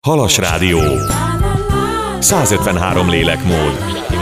Halas Rádió 153 lélekmód.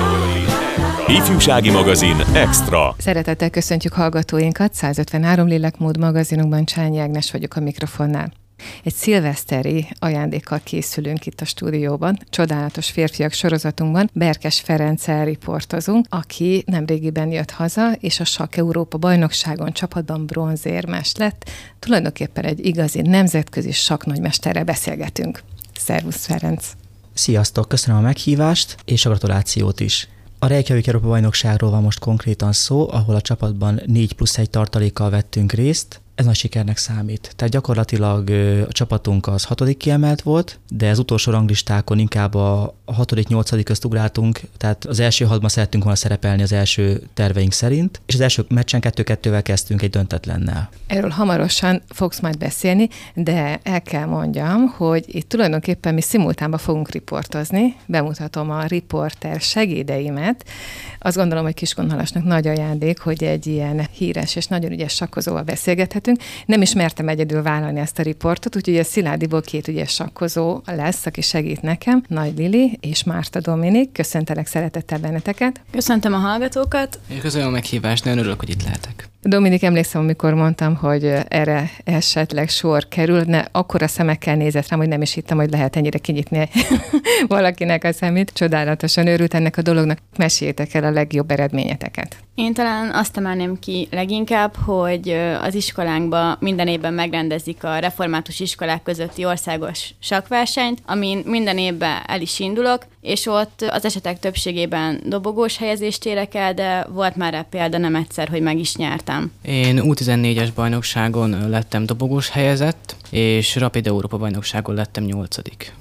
Ifjúsági magazin Extra. Szeretettel köszöntjük hallgatóinkat, 153 lélekmód magazinunkban. Csányi Ágnes vagyok a mikrofonnál. Egy szilveszteri ajándékkal készülünk itt a stúdióban. Csodálatos férfiak sorozatunkban Berkes Ferenccel riportozunk, aki nemrégiben jött haza, és a Sakk Európa bajnokságon csapatban bronzérmes lett. Tulajdonképpen egy igazi nemzetközi sakknagymesterrel beszélgetünk. Szervusz, Ferenc! Sziasztok, köszönöm a meghívást, és a gratulációt is. A Reykjavik Európa bajnokságról van most konkrétan szó, ahol a csapatban 4+1 tartalékkal vettünk részt. Ez nagy sikernek számít. Tehát gyakorlatilag a csapatunk az 6. kiemelt volt, de az utolsó ranglistákon inkább a 6.-8. közt ugráltunk, tehát az első 6-ban szerettünk volna szerepelni az első terveink szerint, és az első meccsen 2-2-vel kezdtünk egy döntetlennel. Erről hamarosan fogsz majd beszélni, de el kell mondjam, hogy itt tulajdonképpen mi szimultánban fogunk riportozni. Bemutatom a riporter segédeimet. Azt gondolom, hogy Kiskunhalasnak nagy ajándék, hogy egy ilyen híres és nagyon ügyes sakkozóval beszélgethetünk. Nem is mertem egyedül vállalni ezt a riportot, úgyhogy a Sziládiból 2 ügyes sakkozó lesz, aki segít nekem, Nagy Lili és Márta Dominik. Köszöntelek szeretettel benneteket. Köszöntöm a hallgatókat. És köszönöm a meghívást, nagyon örülök, hogy itt lehetek. Dominik, emlékszem, amikor mondtam, hogy erre esetleg sor kerül, akkora szemekkel nézett rám, hogy nem is hittem, hogy lehet ennyire kinyitni valakinek a szemét. Csodálatosan örült ennek a dolognak. Meséljétek el a legjobb eredményeteket. Én talán azt emelném ki leginkább, hogy az iskolánkban minden évben megrendezik a református iskolák közötti országos sakkversenyt, amin minden évben el is indulok, és ott az esetek többségében dobogós helyezést érek el, de volt már rá példa nem egyszer, hogy meg is nyertem. Én U14-es bajnokságon lettem dobogós helyezett, és Rapid Európa bajnokságon lettem 8.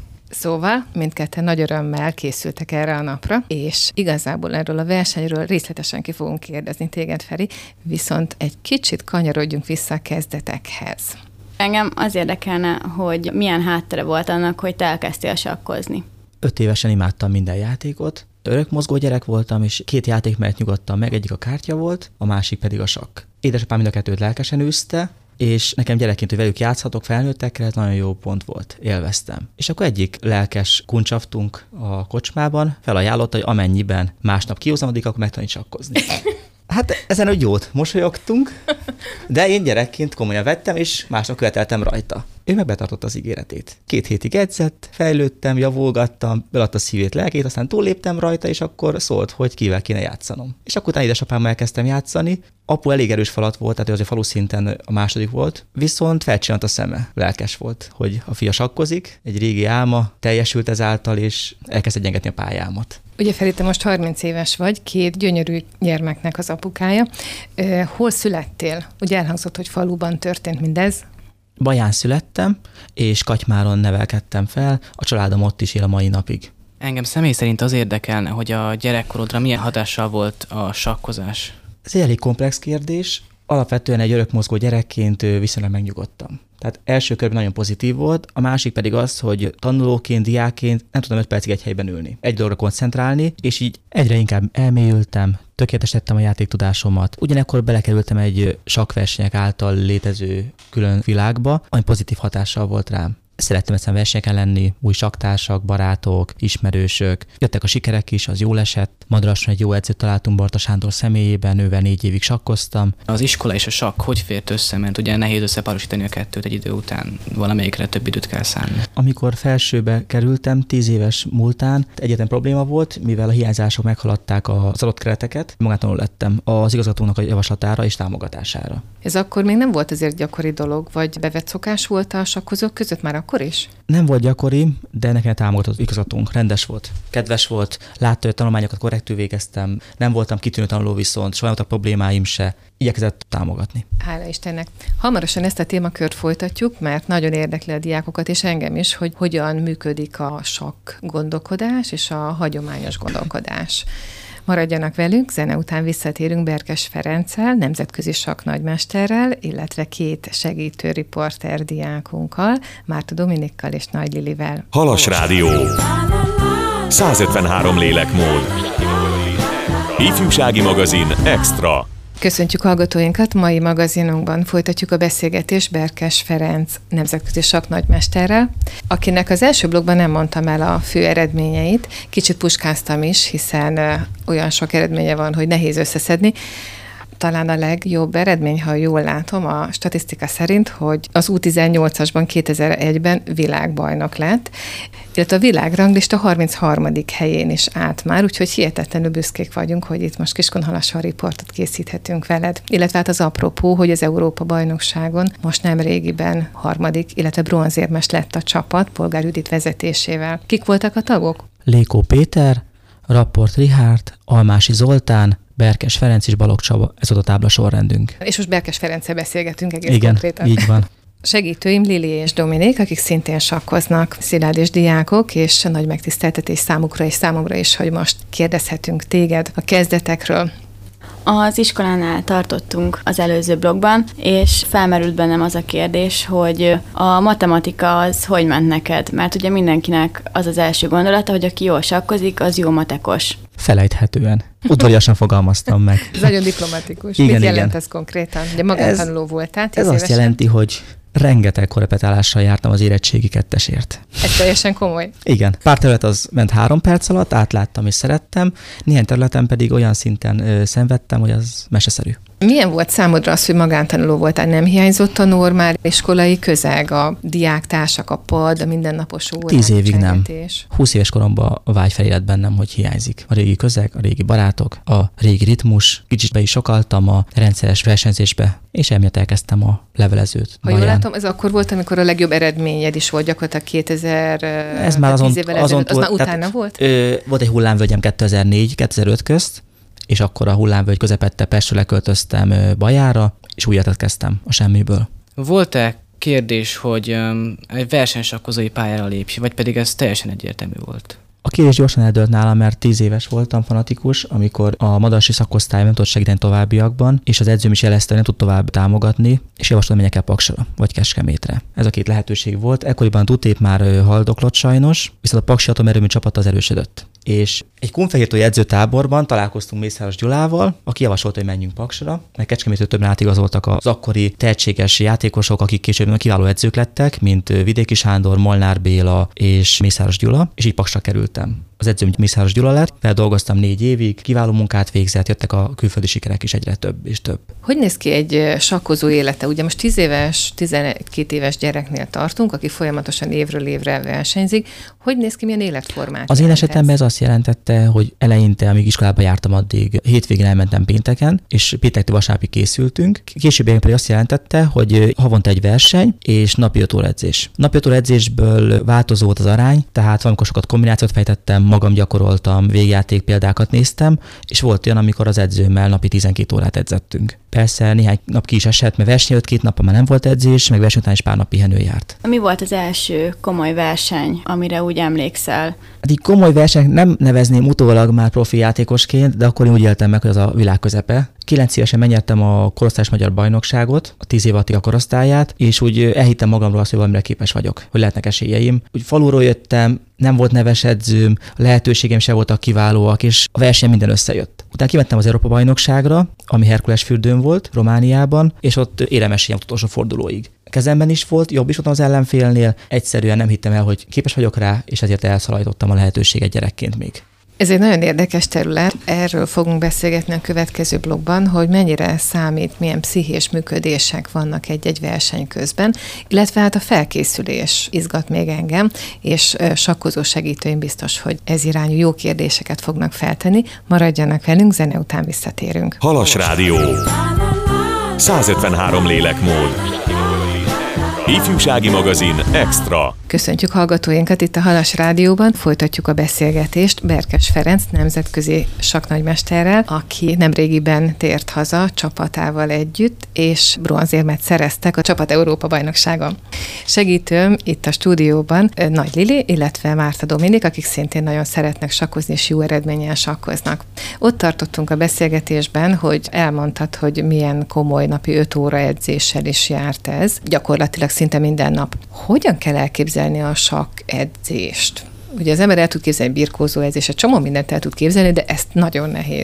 Szóval mindketten nagy örömmel készültek erre a napra, és igazából erről a versenyről részletesen ki fogunk kérdezni téged, Feri, viszont egy kicsit kanyarodjunk vissza a kezdetekhez. Engem az érdekelne, hogy milyen háttere volt annak, hogy te elkezdtél sakkozni. 5 évesen imádtam minden játékot. Örök mozgó gyerek voltam, és 2 játék mellett nyugodtam meg, egyik a kártya volt, a másik pedig a sakk. Édesapám mind a 2-t lelkesen űzte, és nekem gyerekként, hogy velük játszhatok felnőttekkel, ez nagyon jó pont volt, élveztem. És akkor egyik lelkes kuncsaftunk a kocsmában felajánlotta, hogy amennyiben másnap kihozom, akkor megtanít sakkozni. Hát ezen úgy jót mosolyogtunk, de én gyerekként komolyan vettem, és másnap követeltem rajta. Ő meg betartotta az ígéretét. 2 hétig edzett, fejlődtem, javulgattam, beadta szívét, lelkét, aztán túlléptem rajta, és akkor szólt, hogy kivel kéne játszanom. És akkor utána édesapámmal elkezdtem játszani. Apu elég erős falat volt, tehát ő azért falu szinten a második volt, viszont felcsillant a szeme. Lelkes volt, hogy a fia sakkozik, egy régi álma teljesült ezáltal, és elkezdte gyengetni a pályámat. Ugye Feri, te most 30 éves vagy, 2 gyönyörű gyermeknek az apukája. Hol születtél? Ugye elhangzott, hogy faluban történt mindez. Baján születtem, és Katymáron nevelkedtem fel, a családom ott is él a mai napig. Engem személy szerint az érdekelne, hogy a gyerekkorodra milyen hatással volt a sakkozás. Ez egy elég komplex kérdés. Alapvetően egy örökmozgó gyerekként viszonylag megnyugodtam. Tehát első körben nagyon pozitív volt, a másik pedig az, hogy tanulóként, diákként nem tudtam 5 percig egy helyben ülni. Egy dologra koncentrálni, és így egyre inkább elmélyültem, tökéletesítettem a játéktudásomat. Ugyanekkor belekerültem egy sakkversenyek által létező külön világba, ami pozitív hatással volt rám. Szerettem egyszerűen versenyeken lenni, új saktársak, barátok, ismerősök. Jöttek a sikerek is, az jól esett. Madrasson egy jó edzőt találtunk Barta Sándor személyében, ővel 4 évig sakkoztam. Az iskola és a sakk hogy fért össze, mert ugye nehéz összepárosítani a kettőt egy idő után, valamelyikre több időt kell szánni. Amikor felsőbe kerültem, 10 éves múltán egyetlen probléma volt, mivel a hiányzások meghaladták az adott kereteket, magátlanul lettem az igazgatónak a javaslatára és támogatására. Ez akkor még nem volt azért gyakori dolog, vagy bevett szokás volt a sakkozók között már akkor is? Nem volt gyakori, de nekem támogatott az igazgatónk. Rendes volt, kedves volt, látta, hogy a tanulmányokat korrektül végeztem, nem voltam kitűnő tanuló, viszont soha nem voltak problémáim se. Igyekezett támogatni. Hála Istennek. Hamarosan ezt a témakört folytatjuk, mert nagyon érdekli a diákokat, és engem is, hogy hogyan működik a sakk gondolkodás és a hagyományos gondolkodás. Maradjanak velünk, zene után visszatérünk Berkes Ferenccel, nemzetközi sakknagymesterrel, illetve 2 segítő riporter diákunkkal, Márta Dominikkal és Nagy Lilivel. Halas Rádió 153 lélekmód. Ifjúsági magazin Extra. Köszöntjük hallgatóinkat, mai magazinunkban folytatjuk a beszélgetést Berkes Ferenc nemzetközi sakknagymesterrel, akinek az első blogban nem mondtam el a fő eredményeit, kicsit puskáztam is, hiszen olyan sok eredménye van, hogy nehéz összeszedni. Talán a legjobb eredmény, ha jól látom, a statisztika szerint, hogy az U18-asban 2001-ben világbajnok lett, illetve a világranglista 33. helyén is állt már, úgyhogy hihetetlenül büszkék vagyunk, hogy itt most Kiskunhalason riportot készíthetünk veled. Illetve hát az apropó, hogy az Európa-bajnokságon most nem régiben harmadik, illetve bronzérmes lett a csapat Polgár Judit vezetésével. Kik voltak a tagok? Lékó Péter, Rapport Richárd, Almási Zoltán, Berkes Ferenc és Balogh Csaba, ez volt a tábla sorrendünk. És most Berkes Ferenccel beszélgetünk egész Igen, konkrétan. így van. Segítőim Lili és Dominik, akik szintén sakkoznak, Szilárd és diákok, és nagy megtiszteltetés számukra és számomra is, hogy most kérdezhetünk téged a kezdetekről. Az iskolánál tartottunk az előző blogban, és felmerült bennem az a kérdés, hogy a matematika az hogy ment neked? Mert ugye mindenkinek az az első gondolata, hogy aki jól sakkozik, az jó matekos. Felejthetően. Udvariasan fogalmaztam meg. Ez nagyon diplomatikus. Igen, Mit jelent igen. ez konkrétan? Ugye magántanuló voltál, 10 Ez azt évesen? jelenti, hogy rengeteg korepetálással jártam az érettségi 2-esért. Ez teljesen komoly. Igen. Pár terület az ment 3 perc alatt, átláttam és szerettem, néhány területen pedig olyan szinten szenvedtem, hogy az meseszerű. Milyen volt számodra az, hogy magántanuló voltál? Nem hiányzott a normál iskolai közeg, a diáktársak, a pad, a mindennapos órák, 10 évig nem. csengetés? 20 éves koromban a vágy felélett bennem, hogy hiányzik. A régi közeg, a régi barátok, a régi ritmus, kicsit be is sokaltam a rendszeres versenyzésbe, és emiatt elkezdtem a levelezőt. Ha jól látom, ez akkor volt, amikor a legjobb eredményed is volt, gyakorlatilag 2000, ez már 10 évvel ezelőtt, az már utána tehát, volt? Volt egy hullámvölgyem 2004-2005 közt, és akkor a hullámvölgy közepette Pestről leköltöztem Bajára, és új életet kezdtem a semmiből. Volt-e kérdés, hogy egy versenysakkozói pályára lépj, vagy pedig ez teljesen egyértelmű volt? A kérdés gyorsan eldőlt nálam, mert 10 éves voltam fanatikus, amikor a madarasi szakosztály nem tudott segíteni továbbiakban, és az edzőm is jelezte, hogy nem tud tovább támogatni, és javaslom, menjek el Paksra, vagy Kecskemétre. Ez a 2 lehetőség volt. Ekkoriban a Dutép már haldoklott sajnos, viszont a Paksi atomerőmű csapat az erősödött. És egy kunfehértói edzőtáborban találkoztunk Mészáros Gyulával, aki javasolta, hogy menjünk Paksra, mert Kecskemétől többen átigazoltak az akkori tehetséges játékosok, akik később kiváló edzők lettek, mint Vidéki Sándor, Molnár Béla és Mészáros Gyula, és így Paksra kerültem. Az edzőm Mészáros Gyula lett, feldolgoztam 4 évig, kiváló munkát végzett, jöttek a külföldi sikerek is egyre több és több. Hogy néz ki egy sakkozó élete? Ugye most 10 éves, 12 éves gyereknél tartunk, aki folyamatosan évről évre versenyzik. Hogy néz ki, milyen életformát? Az én esetemben ez azt jelentette, hogy eleinte, amíg iskolába jártam, addig hétvégén elmentem pénteken, és péntektől vasárnapig készültünk. Később pedig azt jelentette, hogy havonta egy verseny és napi 5 óra edzés. Napi 5 óra edzésből változó volt az arány, tehát valamikor sokat kombinációt fejtettem, magam gyakoroltam, végjáték példákat néztem, és volt olyan, amikor az edzőmmel napi 12 órát edzettünk. Persze néhány nap ki is esett, mert verseny előtt 2 nappal már nem volt edzés, meg verseny után is pár nap pihenő járt. Mi volt az első komoly verseny, amire úgy emlékszel? Hát így komoly versenyt nem nevezném utólag már profi játékosként, de akkor én úgy éltem meg, hogy az a világ közepe. 9 évesen megnyertem a korosztályos magyar bajnokságot, a 10 év alatti a korosztályát, és úgy elhittem magamról azt, hogy valamire képes vagyok, hogy lehetnek esélyeim. Úgy faluról jöttem, nem volt neves edzőm, a lehetőségeim sem voltak kiválóak, és a verseny minden összejött. Utána kimentem az Európa-bajnokságra, ami Herkulesfürdőn volt, Romániában, és ott éremesélyen utolsó fordulóig. Kezemben is volt, jobb is voltam az ellenfélnél, egyszerűen nem hittem el, hogy képes vagyok rá, és ezért elszalajtottam a lehetőséget gyerekként még. Ez egy nagyon érdekes terület, erről fogunk beszélgetni a következő blogban, hogy mennyire számít, milyen pszichés működések vannak egy-egy verseny közben, illetve hát a felkészülés izgat még engem, és sakkozó segítőim biztos, hogy ez irányú jó kérdéseket fognak feltenni. Maradjanak velünk, zene után visszatérünk. Halas Rádió. 153 lélekmód. Ifjúsági magazin Extra. Köszöntjük hallgatóinkat itt a Halas Rádióban, folytatjuk a beszélgetést Berkes Ferenc nemzetközi sakknagymesterrel, aki nemrégiben tért haza csapatával együtt, és bronzérmet szereztek a csapat Európa-bajnokságon. Segítőm itt a stúdióban Nagy Lili, illetve Márta Dominik, akik szintén nagyon szeretnek sakkozni, és jó eredménnyel sakkoznak. Ott tartottunk a beszélgetésben, hogy elmondtad, hogy milyen komoly napi 5 óra edzéssel is járt ez, gyakorlatilag szinte minden nap. Hogyan kell elképzelni a sakk edzést? Ugye az ember el tud képzelni birkózó edzést, egy csomó mindent el tud képzelni, de ezt nagyon nehéz.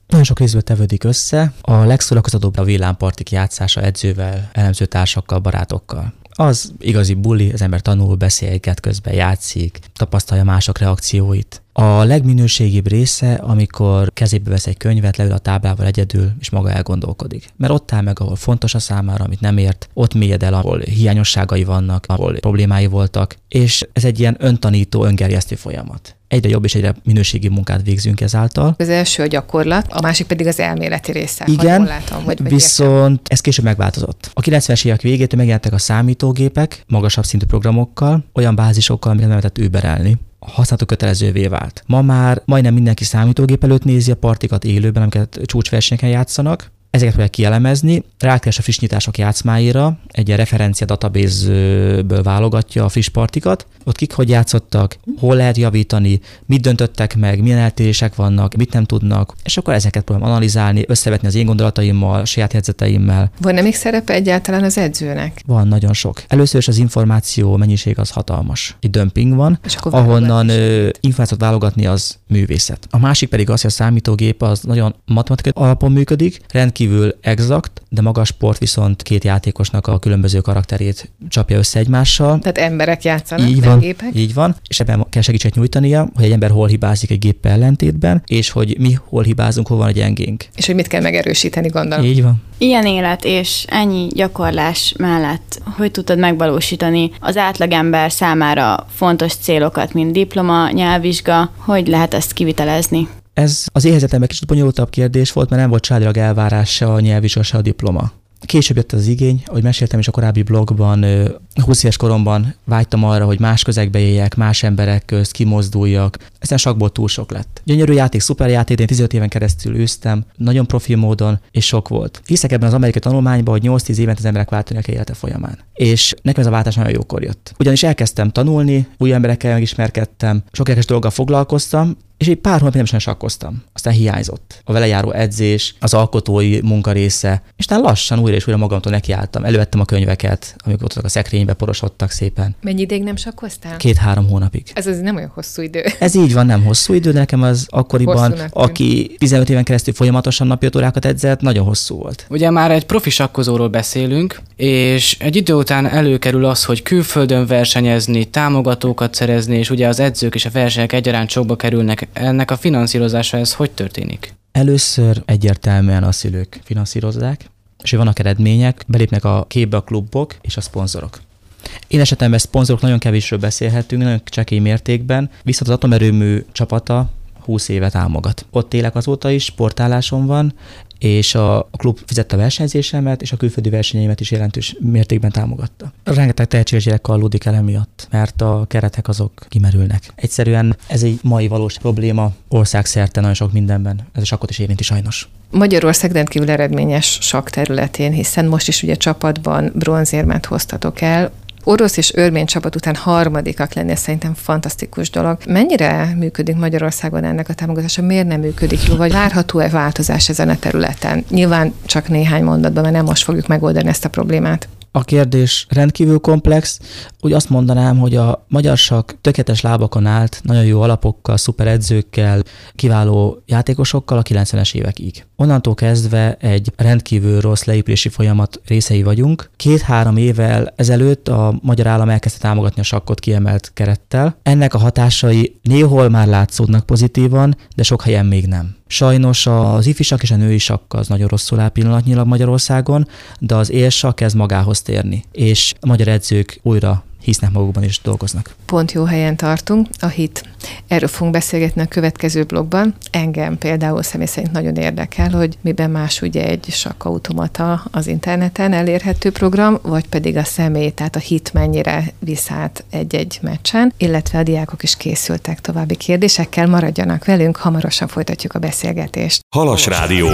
Nagyon sok részből tevődik össze. A legszórakoztatóbb a villámpartik játszása edzővel, elemzőtársakkal, barátokkal. Az igazi buli, az ember tanul, beszélget, közben játszik, tapasztalja mások reakcióit. A legminőségibb része, amikor kezébe vesz egy könyvet, leül a táblával egyedül, és maga elgondolkodik. Mert ott áll meg, ahol fontos a számára, amit nem ért, ott mélyed el, ahol hiányosságai vannak, ahol problémái voltak, és ez egy ilyen öntanító, öngerjesztő folyamat. Egyre jobb és egyre minőségi munkát végzünk ezáltal. Az első a gyakorlat, a másik pedig az elméleti része. Igen, látom, vagy viszont ez később megváltozott. A 90-es évek végétől megjelentek a számítógépek, magasabb szintű programokkal, olyan bázisokkal, amiket nem lehetett überelni. A használatuk kötelezővé vált. Ma már majdnem mindenki számítógép előtt nézi a partikat élőben, amiket csúcsversenyeken játszanak. Ezeket kell kielemezni, rákeres a friss nyitások játszmáira, egy referencia database-ből válogatja a friss partikat, ott kik hogy játszottak, hol lehet javítani, mit döntöttek meg, milyen eltérések vannak, mit nem tudnak, és akkor ezeket próbálom analizálni, összevetni az én gondolataimmal, a saját jegyzeteimmel. Van-e még szerepe egyáltalán az edzőnek? Van, nagyon sok. Először is az információ mennyiség az hatalmas. Egy dömping van, ahonnan információt válogatni az művészet. A másik pedig az, hogy a számítógép az nagyon matematikai alapon működik, rendkívül exakt, de maga a sport viszont két játékosnak a különböző karakterét csapja össze egymással. Tehát emberek játszanak, így nem van, gépek? Így van, és ebben kell segítséget nyújtania, hogy egy ember hol hibázik egy géppel ellentétben, és hogy mi hol hibázunk, hol van a gyengénk. És hogy mit kell megerősíteni, gondolom. Így van. Ilyen élet és ennyi gyakorlás mellett hogy tudtad megvalósítani az átlagember számára fontos célokat, mint diploma, nyelvvizsga, hogy lehet ezt kivitelezni? Ez az én helyzetemben kicsit bonyolultabb kérdés volt, mert nem volt családilag elvárás se a nyelvvizsga, se a diploma. Később jött az igény, ahogy meséltem is a korábbi blogban, 20 éves koromban vágytam arra, hogy más közegbe éljek, más emberek közt kimozduljak. Ezen sakból túl sok lett. Gyönyörű játék, szuper játék, én 15 éven keresztül űztem, nagyon profi módon, és sok volt. Hiszek ebben az amerikai tanulmányban, hogy 8-10 évet az emberek váltanak élete folyamán. És nekem ez a váltás nagyon jókor jött. Ugyanis elkezdtem tanulni, új emberekkel megismerkedtem, sok érdekes dologgal foglalkoztam, és egy pár hónapig nem is sakkoztam. Aztán hiányzott a vele járó edzés, az alkotói munka része, és aztán lassan újra és újra magamtól nekiálltam. Elővettem a könyveket, amik ott a szekrénybe porosodtak szépen. Mennyi ideig nem sakkoztál? 2-3 hónapig. Ez az nem olyan hosszú idő. Ez így van, nem hosszú idő, de nekem az akkoriban, aki 15 éven keresztül folyamatosan napi 5 órákat edzett, nagyon hosszú volt. Ugye már egy profi sakkozóról beszélünk, és egy idő után előkerül az, hogy külföldön versenyezni, támogatókat szerezni, és ugye az edzők és a versenyek egyaránt sokba kerülnek. Ennek a finanszírozása ez hogy történik? Először egyértelműen a szülők finanszírozzák, és vannak eredmények, belépnek a képbe a klubok és a szponzorok. Én esetemben szponzorok nagyon kevésről beszélhetünk, nagyon csekély mértékben, viszont az atomerőmű csapata 20 évet támogat. Ott élek azóta is, sportállásom van, és a klub fizette a versenyzésemet, és a külföldi versenyeimet is jelentős mértékben támogatta. Rengeteg tehetséges gyerek kallódik el emiatt, mert a keretek azok kimerülnek. Egyszerűen ez egy mai valós probléma országszerte nagyon sok mindenben. Ez a sakkot is érinti sajnos. Magyarország rendkívül eredményes sakk területén, hiszen most is ugye csapatban bronzérmet hoztatok el. Orosz és örmény csapat után harmadikak lenni, ez szerintem fantasztikus dolog. Mennyire működik Magyarországon ennek a támogatása? Miért nem működik jó? Vagy várható-e változás ezen a területen? Nyilván csak néhány mondatban, mert nem most fogjuk megoldani ezt a problémát. A kérdés rendkívül komplex. Úgy azt mondanám, hogy a magyar sakk tökéletes lábakon állt, nagyon jó alapokkal, szuper edzőkkel, kiváló játékosokkal a 90-es évekig. Onnantól kezdve egy rendkívül rossz leépülési folyamat részei vagyunk. 2-3 évvel ezelőtt a magyar állam elkezdte támogatni a sakkot kiemelt kerettel. Ennek a hatásai néhol már látszódnak pozitívan, de sok helyen még nem. Sajnos az ifisak és a női sakk az nagyon rosszul áll pillanatnyilag Magyarországon, de az élsakk kezd magához térni, és a magyar edzők újra hisznek magukban és dolgoznak. Pont jó helyen tartunk, a hit. Erről fogunk beszélgetni a következő blogban. Engem például személy szerint nagyon érdekel, hogy miben más ugye egy sakkautomata az interneten elérhető program, vagy pedig a személy, tehát a hit mennyire visz át egy-egy meccsen, illetve a diákok is készültek további kérdésekkel. Maradjanak velünk, hamarosan folytatjuk a beszélgetést. Halas Rádió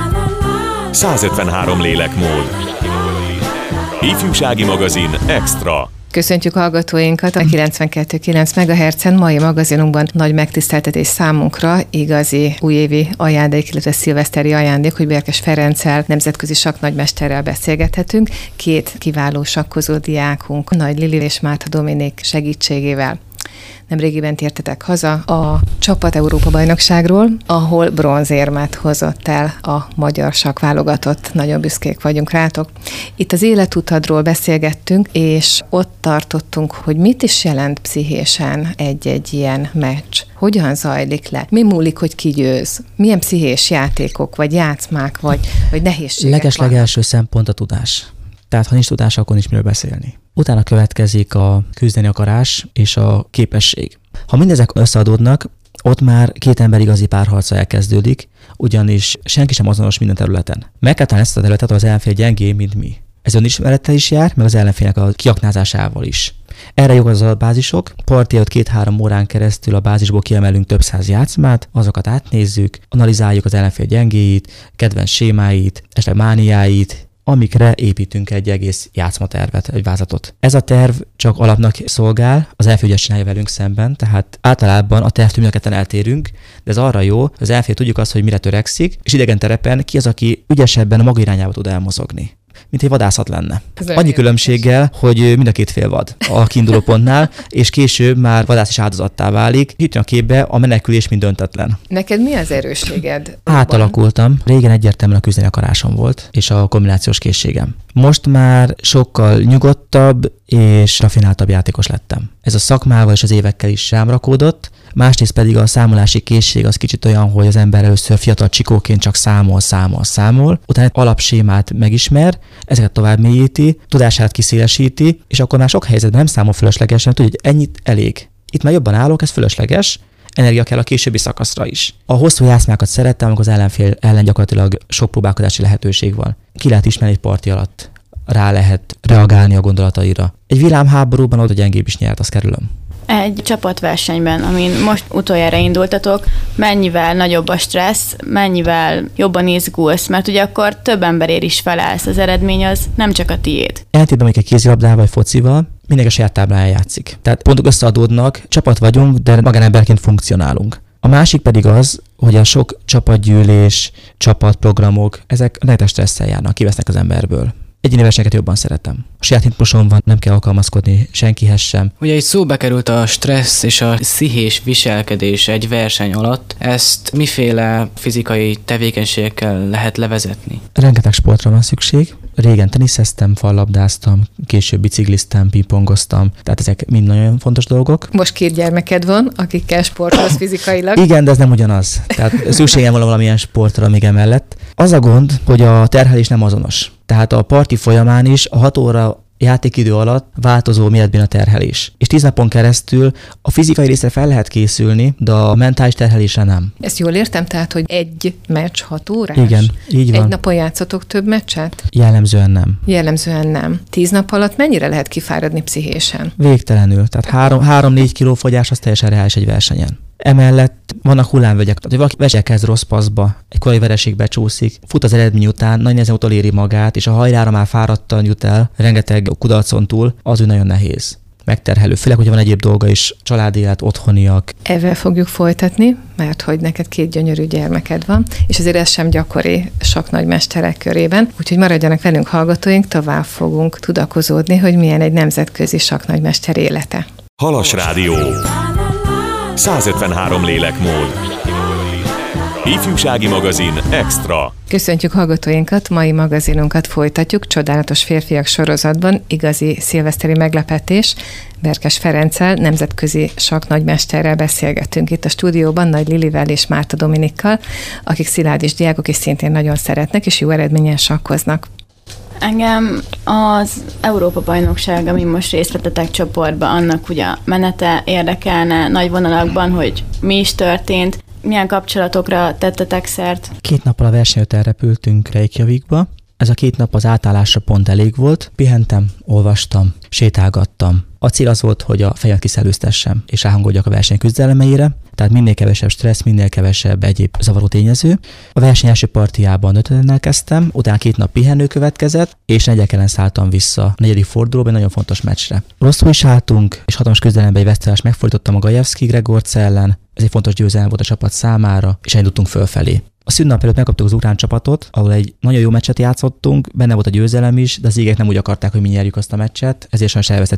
153 lélekmód. Ifjúsági magazin Extra. Köszöntjük hallgatóinkat a 92,9 MHz-en. Mai magazinunkban nagy megtiszteltetés számunkra, igazi újévi ajándék, illetve szilveszteri ajándék, hogy Bérkes Ferenccel, nemzetközi sakknagymesterrel beszélgethetünk. Két kiváló sakkozó diákunk, Nagy Lili és Márta Dominik segítségével. Nemrégiben tértetek haza a csapat Európa-bajnokságról, ahol bronzérmet hozott el a magyar sakkválogatott. Nagyon büszkék vagyunk rátok. Itt az életutadról beszélgettünk, és ott tartottunk, hogy mit is jelent pszichésen egy ilyen meccs. Hogyan zajlik le? Mi múlik, hogy ki győz? Milyen pszichés játékok, vagy játszmák, vagy nehézségek Legelső szempont a tudás. Tehát ha nincs tudás, akkor nincs miről beszélni. Utána következik a küzdeni akarás és a képesség. Ha mindezek összeadódnak, ott már két ember igazi párharca elkezdődik, ugyanis senki sem azonos minden területen. Meg kell találni ezt a területet, az ellenfél gyengébb, mint mi. Ez önismerettel is jár, meg az ellenfélnek a kiaknázásával is. Erre jók az adatbázisok, parti előtt 2-3 órán keresztül a bázisból kiemelünk több száz játszmát, azokat átnézzük, analizáljuk az ellenfél gyengéit, kedvenc sémáit, esetleg mániáit, amikre építünk egy egész játszmatervet, egy vázatot. Ez a terv csak alapnak szolgál, az ellenfél csinálja velünk szemben, tehát általában a tervtől mind a ketten eltérünk, de ez arra jó, hogy az ellenfél tudjuk azt, hogy mire törekszik, és idegen terepen ki az, aki ügyesebben a maga irányába tud elmozogni. Mint egy vadászat lenne. Annyi különbséggel, hogy mind a két fél vad a kiinduló pontnál, és később már vadász is áldozattá válik. Itt jön a képbe a menekülés mind döntetlen. Neked mi az erősséged? Átalakultam. Régen egyértelműen a küzdeni akarásom volt, és a kombinációs készségem. Most már sokkal nyugodtabb és rafináltabb játékos lettem. Ez a szakmával és az évekkel is rám rakódott, másrészt pedig a számolási készség az kicsit olyan, hogy az ember először fiatal csikóként csak számol, utána egy alapsémát megismer, ezeket tovább mélyíti, tudását kiszélesíti, és akkor már sok helyzetben nem számol fölöslegesen, tudja, hogy ennyit elég. Itt már jobban állok, ez fölösleges, energia kell a későbbi szakaszra is. A hosszú játszmákat szerettem, amikor az ellenfél ellen gyakorlatilag sok próbálkozási lehetőség van. Ki lehet ismerni egy parti alatt, rá lehet reagálni a gondolataira. Egy villámháborúban ott a gyengébb is nyert, azt kerülöm. Egy csapatversenyben, amin most utoljára indultatok, mennyivel nagyobb a stressz, mennyivel jobban izgulsz, mert ugye akkor több emberért is felállsz, az eredmény az nem csak a tiéd. Ellentétben mondjuk egy kézilabdával vagy focival, mindenki a saját tábláján játszik. Tehát pontok összeadódnak, csapat vagyunk, de magánemberként funkcionálunk. A másik pedig az, hogy a sok csapatgyűlés, csapatprogramok, ezek rengeteg stresszel járnak, kivesznek az emberből. Egyéni versenyeket jobban szeretem. A saját ritmusom van, nem kell alkalmazkodni senkihez sem. Ugye itt szóba került a stressz és a pszichés viselkedés egy verseny alatt. Ezt miféle fizikai tevékenységekkel lehet levezetni? Rengeteg sportra van szükség. Régen teniszeztem, fallabdáztam, később bicikliztem, pingpongoztam, tehát ezek mind nagyon fontos dolgok. Most 2 gyermeked van, akikkel sportolsz fizikailag. Igen, de ez nem ugyanaz. Tehát szükségem van valamilyen sportra még emellett. Az a gond, hogy a terhelés nem azonos. Tehát a parti folyamán is a 6 óra játékidő alatt változó méretben a terhelés. És 10 napon keresztül a fizikai részre fel lehet készülni, de a mentális terhelésre nem. Ezt jól értem, tehát, hogy egy meccs 6 órás? Igen, így van. Egy napon játszotok több meccset? Jellemzően nem. Jellemzően nem. 10 nap alatt mennyire lehet kifáradni pszichésen? Végtelenül. Tehát 3-4 kiló fogyás az teljesen reális egy versenyen. Emellett vannak hullámvölgyek, tehát hogy valaki versenyen kezd rossz paszba, egy korai vereségbe csúszik, fut az eredmény után, nagy nehezen utoléri magát, és a hajrára már fáradtan jut el, rengeteg kudarcon túl, az úgy nagyon nehéz. Megterhelő, főleg, hogyha van egyéb dolga is, családi élet, otthoniak. Ezzel fogjuk folytatni, mert hogy neked 2 gyönyörű gyermeked van, és azért ez sem gyakori sakknagymesterek körében, úgyhogy maradjanak velünk hallgatóink, tovább fogunk tudakozódni, hogy milyen egy nemzetközi sakknagymester élete. Halas Rádió 153 lélekmód. Ifjúsági magazin Extra. Köszöntjük hallgatóinkat, mai magazinunkat folytatjuk, Csodálatos férfiak sorozatban, igazi szilveszteri meglepetés. Berkes Ferenccel, nemzetközi sakknagymesterrel beszélgettünk itt a stúdióban, Nagy Lilivel és Márta Dominikkal, akik szilárdis diákok és szintén nagyon szeretnek és jó eredményen sakkoznak. Engem az Európa-bajnokság, amin most részt vettetek csoportba, annak ugye menete érdekelne nagy vonalakban, hogy mi is történt, milyen kapcsolatokra tettetek szert? 2 nappal a verseny után repültünk Reykjavikba. Ez a 2 nap az átállásra pont elég volt. Pihentem, olvastam, sétálgattam. A cél az volt, hogy a fejet kiszellőztessem, és ráhangoljak a verseny küzdelmeire, tehát minél kevesebb stressz, minél kevesebb egyéb zavaró tényező. A verseny első partiában 5-nel kezdtem, utána 2 nap pihenő következett, és 4 ellen szálltam vissza a 4. fordulóban, nagyon fontos meccsre. Rosszul is álltunk, és hatalmas küzdelemben egy vesztelást megfordítottam a Gajewski Gregorc ellen. Ez egy fontos győzelem volt a csapat számára, és elindultunk fölfelé. A szünnap előtt megkaptuk az ukrán csapatot, ahol egy nagyon jó meccset játszottunk, benne volt a győzelem is, de az égek nem úgy akarták, hogy mi nyerjük azt a meccset, ezért sajnos elvesztettük 2,5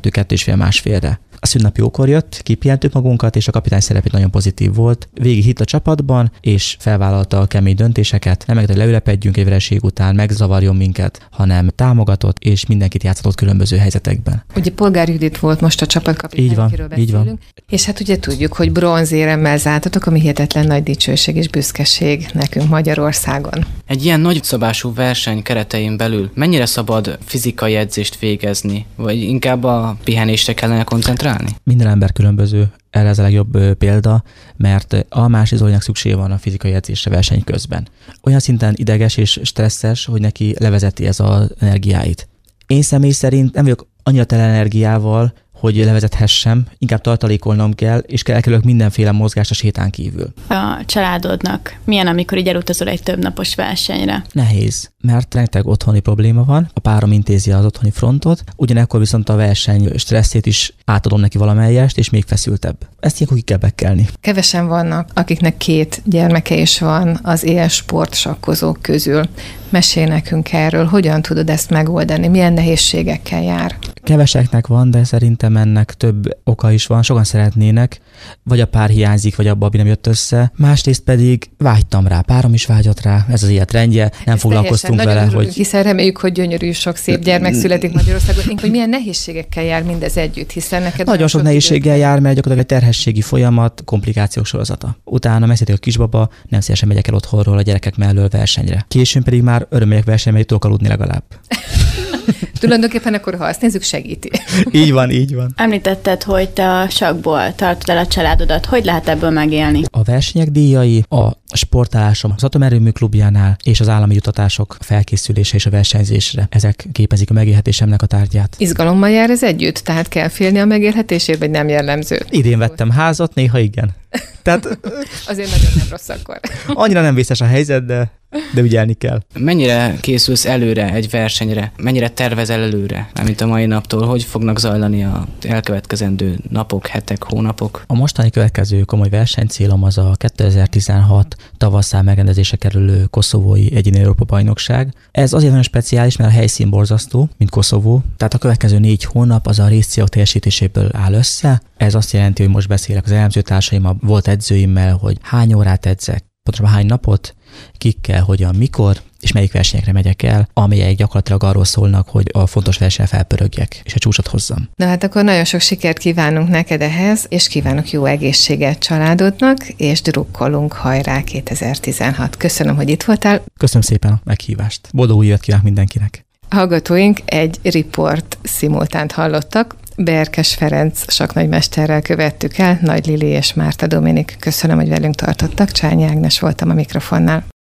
másfélre. A szünnap jókor jött, kipihentük magunkat, és a kapitány szerepét nagyon pozitív volt. Végig hitt a csapatban, és felvállalta a kemény döntéseket. Nem meg, hogy leülepedjünk egy vereség után, megzavarjon minket, hanem támogatott, és mindenkit játszatott különböző helyzetekben. Ugye Polgár Judit volt most a csapatkapitány, akiről beszélünk. És hát ugye tudjuk, hogy bronzéremmel zártatok, ami hihetetlen nagy dicsőség és büszkeség nekünk Magyarországon. Egy ilyen nagyszabású verseny keretein belül mennyire szabad fizikai edzést végezni, vagy inkább a pihenésre kellene koncentrálni? Minden ember különböző, erre ez a legjobb példa, mert a másizolinak szüksége van a fizikai edzésre verseny közben. Olyan szinten ideges és stresszes, hogy neki levezeti ez az energiáit. Én személy szerint nem vagyok annyira tele energiával, hogy levezethessem, inkább tartalékolnom kell, és elkerülök mindenféle mozgást a sétán kívül. A családodnak milyen, amikor így elutazol egy többnapos versenyre? Nehéz, mert rengeteg otthoni probléma van, a párom intézi az otthoni frontot, ugyanekkor viszont a verseny stresszét is átadom neki valamelyest, és még feszültebb. Ezt ilyenkor ki kell bekkelni. Kevesen vannak, akiknek 2 gyermeke is van az élsport sakkozók közül. Mesélj nekünk erről, hogyan tudod ezt megoldani, milyen nehézségekkel jár? Keveseknek van, de szerintem ennek több oka is van. Sokan szeretnének, vagy a pár hiányzik, vagy abba nem jött össze. Másrészt pedig vágytam rá, párom is vágyott rá, ez az élet rendje, nem foglalkoztunk vele, hogy... Hiszen reméljük, hogy gyönyörű, sok szép gyermek születik Magyarországon. Én, hogy milyen nehézségekkel jár mindez együtt, hiszen neked... Nagyon sok nehézséggel jár, mert gyakorlatilag egy terhességi folyamat, komplikációk sorozata. Utána megszületik a kisbaba, nem szívesen megyek el otthonról a gyerekek mellől versenyre. Későn pedig már örömmegyek versenyre, mert tudok aludni legalább. Tulajdonképpen akkor, ha azt nézzük, segíti. Így van, így van. Említetted, hogy te a sakkból tartod el a családodat. Hogy lehet ebből megélni? A versenyek díjai, a sportállásom az Atomerőmű klubjánál és az állami jutatások felkészülése és a versenyzésre. Ezek képezik a megélhetésemnek a tárgyát. Izgalommal jár ez együtt? Tehát kell félni a megélhetésért, vagy nem jellemző? Idén vettem házat, néha igen. Tehát azért nagyon nem rossz akkor. Annyira nem vészes a helyzet, de ügyelni kell. Mennyire készülsz előre egy versenyre? Mennyire tervezel előre? Mint a mai naptól, hogy fognak zajlani a elkövetkezendő napok, hetek, hónapok? A mostani következő komoly versenycélom az a 2016 tavasszal megrendezésre kerülő koszovói egyéni Európa-bajnokság. Ez azért nagyon speciális, mert a helyszín borzasztó, mint Koszovó. Tehát a következő 4 hónap az a részcélok teljesítéséből áll össze. Ez azt jelenti, hogy most beszélek az elemzőtársaimmal, volt edzőimmel, hogy hány órát edzek, pontosabban hány napot, kikkel, hogyan, mikor, és melyik versenyekre megyek el, amelyek gyakorlatilag arról szólnak, hogy a fontos versenyen felpörögjek, és a csúcsot hozzam. Na hát akkor nagyon sok sikert kívánunk neked ehhez, és kívánok jó egészséget családodnak, és drukkolunk, hajrá 2016. Köszönöm, hogy itt voltál. Köszönöm szépen a meghívást. Boldog új évet kívánok mindenkinek. Hallgatóink egy riport szimultánt hallottak. Berkes Ferenc sakknagymesterrel követtük el, Nagy Lili és Márta Dominik. Köszönöm, hogy velünk tartottak. Csányi Ágnes voltam a mikrofonnál.